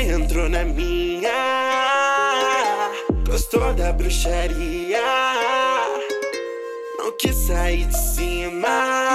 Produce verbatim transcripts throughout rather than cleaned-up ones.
entrou na minha, gostou da bruxaria, não quis sair de cima,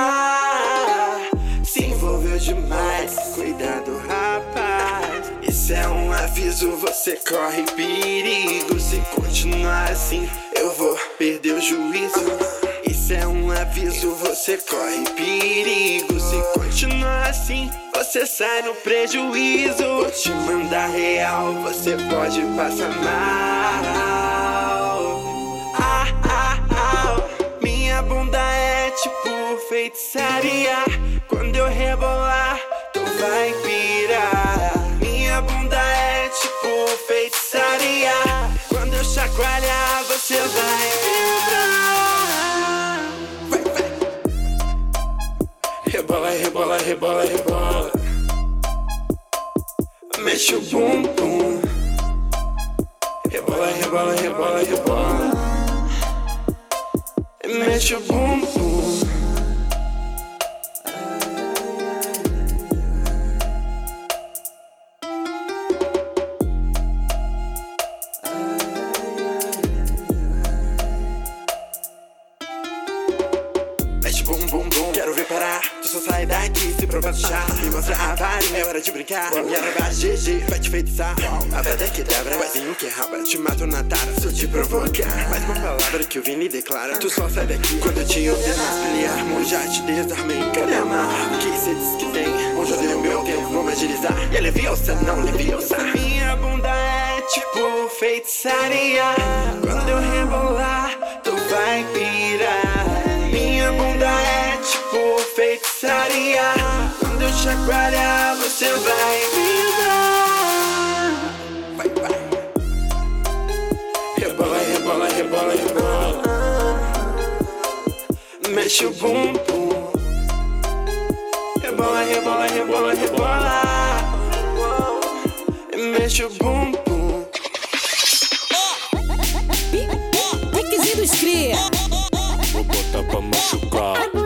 se envolveu demais. Cuidado, rapaz, isso é um aviso, você corre perigo. Se continuar assim, eu vou perder o juízo. Isso é um aviso, você corre perigo. Se continuar assim, você sai no prejuízo. Vou te mandar real, você pode passar mal. Ah, ah, ah. Minha bunda é tipo feitiçaria, quando eu rebolar, tu vai pirar. Minha bunda é tipo feitiçaria, quando eu chacoalhar, você vai vibrar. Vai, vai. Rebola, rebola, rebola, rebola. Mexe o bumbum. Rebola, rebola, rebola, rebola. Mexe o bumbum. Mexe bum bum bum, quero ver parar. Tu só sai daqui se provar do chá. Me mostra a varinha, é hora de brincar. Quero ver G G, vai te feitiçar. A verdade é que debra, vai vir o que raba. Te mato na tara, se eu te provocar. Mais uma palavra que o Vini declara. Tu só sai daqui quando eu te ouvir nas pilhar. Mão já te desarmei, cadê a marra? O que cê diz que tem? Onde eu dei o meu tempo, vou me agilizar. E é leviosa, não leviosa. Minha bunda é tipo feitiçaria, quando eu rebolar, tu vai pirar. Minha bunda é tipo feitiçaria, quando eu chacoalhar, você vai vibrar. Vai, vai. Rebola, rebola, rebola, rebola. Mexe o bumbum. Rebola, rebola, rebola, rebola. Mexe o bumbum. Piquezinho dos cria. Vou botar pra machucar.